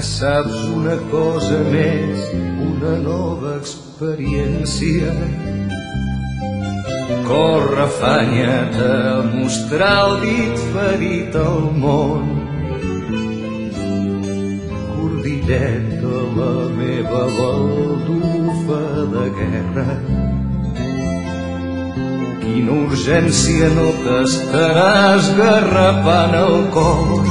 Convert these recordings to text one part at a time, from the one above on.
saps una cosa més, una nova experiència. Corre, afanya't a mostrar el dit ferit al món. Cordilleta, la meva baldufa de guerra, quina urgència, no t'estaràs garrapant el cor,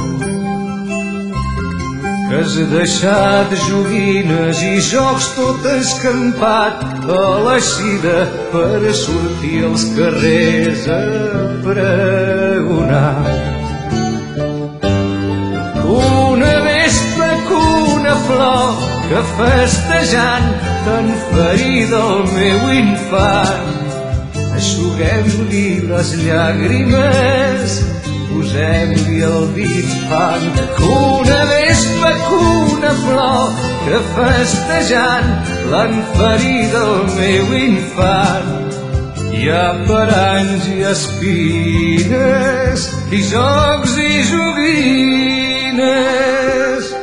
que has deixat joguines i jocs tot escampat a l'eixida per sortir als carrers a pregonar. Una vespa, una flor, que festejant t'han ferit el meu infant. Eixuguem-li les llàgrimes, posem-li el dit fang. Una vespa, una flor, que festejant l'han ferit el meu infant. Hi ha paranys i espines, i jocs i joguines.